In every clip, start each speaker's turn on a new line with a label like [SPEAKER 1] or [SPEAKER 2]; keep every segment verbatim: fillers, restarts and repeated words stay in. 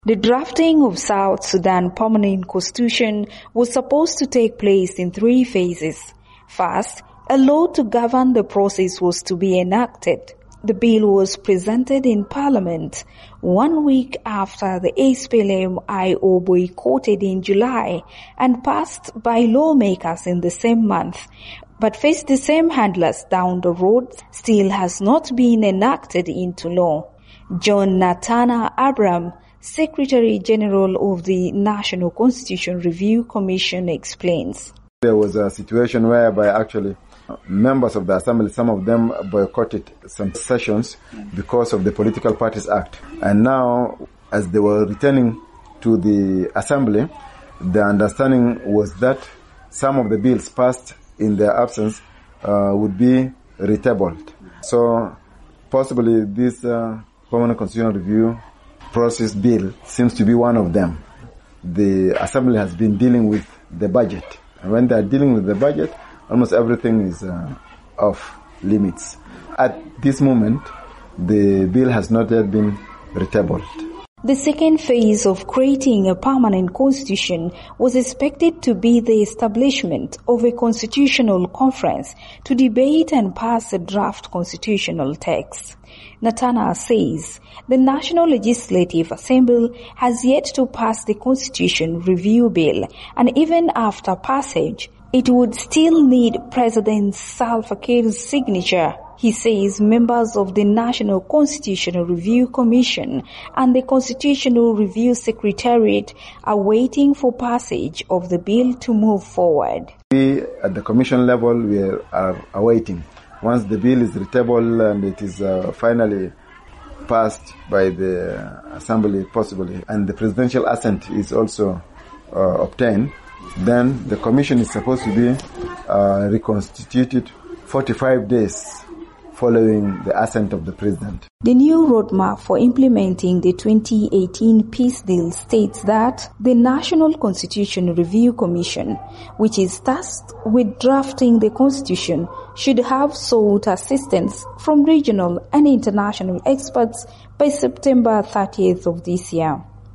[SPEAKER 1] The drafting of South Sudan Permanent Constitution was supposed to take place in three phases. First, a law to govern the process was to be enacted. The bill was presented in Parliament one week after the S P L M I O boycotted in July and passed by lawmakers in the same month, but faced the same handlers down the road, still has not been enacted into law. John Natana Abraham, Secretary General of the National Constitution Review Commission, explains.
[SPEAKER 2] There was a situation whereby actually members of the assembly, some of them boycotted some sessions because of the Political Parties Act. And now, as they were returning to the assembly, the understanding was that some of the bills passed in their absence uh, would be retabled. So possibly this uh, Permanent Constitutional Review process bill seems to be one of them. The assembly has been dealing with the budget. And when they are dealing with the budget, almost everything is uh, off limits. At this moment, the bill has not yet been retabled.
[SPEAKER 1] The second phase of creating a permanent constitution was expected to be the establishment of a constitutional conference to debate and pass a draft constitutional text. Natana says the National Legislative Assembly has yet to pass the Constitution Review Bill, and even after passage, it would still need President Salva Kiir's signature. He says members of the National Constitutional Review Commission and the Constitutional Review Secretariat are waiting for passage of the bill to move forward.
[SPEAKER 2] We, at the Commission level, we are awaiting. Once the bill is retabled and it is uh, finally passed by the Assembly, possibly, and the presidential assent is also uh, obtained, then the Commission is supposed to be uh, reconstituted forty-five days following the assent of the President.
[SPEAKER 1] The new roadmap for implementing the twenty eighteen peace deal states that the National Constitution Review Commission, which is tasked with drafting the Constitution, should have sought assistance from regional and international experts by September thirtieth of this year.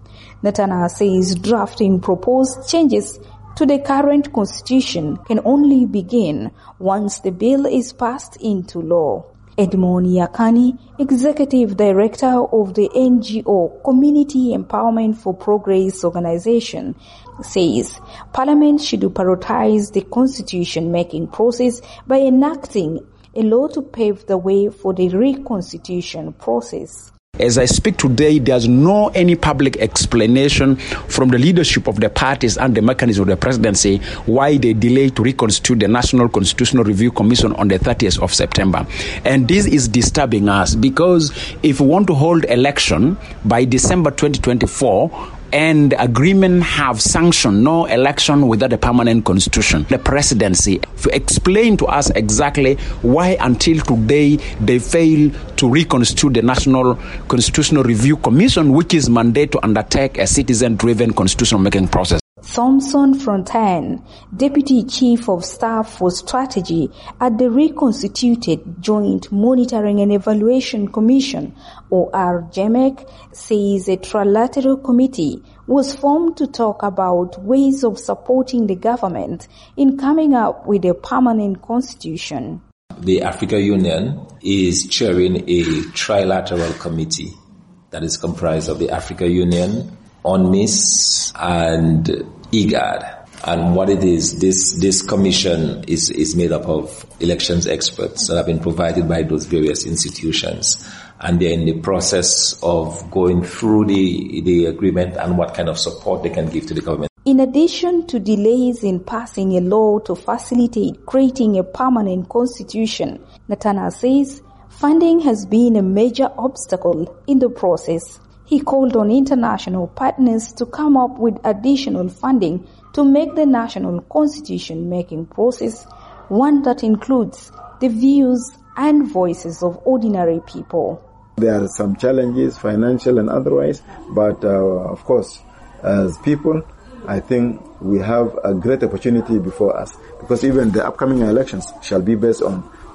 [SPEAKER 1] Natana says drafting proposed changes to the current Constitution can only begin once the bill is passed into law. Edmond Yakani, Executive Director of the N G O Community Empowerment for Progress organization, says Parliament should prioritize the constitution-making process by enacting a law to pave the way for the reconstitution process.
[SPEAKER 3] As I speak today, there's no any public explanation from the leadership of the parties and the mechanism of the presidency why they delayed to reconstitute the National Constitutional Review Commission on the thirtieth of September. And this is disturbing us because if we want to hold election by December twenty twenty-four, and the agreement have sanctioned no election without a permanent constitution, the presidency to explain to us exactly why until today they fail to reconstitute the National Constitutional Review Commission, which is mandated to undertake a citizen-driven constitutional making process.
[SPEAKER 1] Thompson Fontaine, Deputy Chief of Staff for Strategy at the reconstituted Joint Monitoring and Evaluation Commission, or R J M E C, says a trilateral committee was formed to talk about ways of supporting the government in coming up with a permanent constitution.
[SPEAKER 4] The African Union is chairing a trilateral committee that is comprised of the African Union, UNMISS, and IGAD. And what it is, this this commission is, is made up of elections experts that have been provided by those various institutions. And they're in the process of going through the, the agreement and what kind of support they can give to the government.
[SPEAKER 1] In addition to delays in passing a law to facilitate creating a permanent constitution, Natana says funding has been a major obstacle in the process. He called on international partners to come up with additional funding to make the national constitution-making process one that includes the views and voices of ordinary people.
[SPEAKER 2] There are some challenges, financial and otherwise, but uh, of course, as people, I think we have a great opportunity before us because even the upcoming elections shall be based on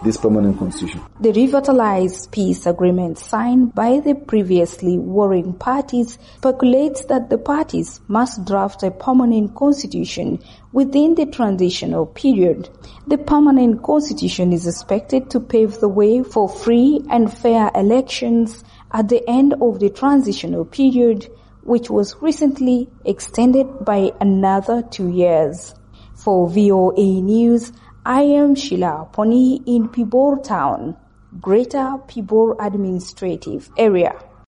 [SPEAKER 2] this permanent constitution.
[SPEAKER 1] The revitalized peace agreement signed by the previously warring parties speculates that the parties must draft a permanent constitution within the transitional period. The permanent constitution is expected to pave the way for free and fair elections at the end of the transitional period, which was recently extended by another two years. For V O A News, I am Sheila Poni in Pibor Town, Greater Pibor Administrative Area.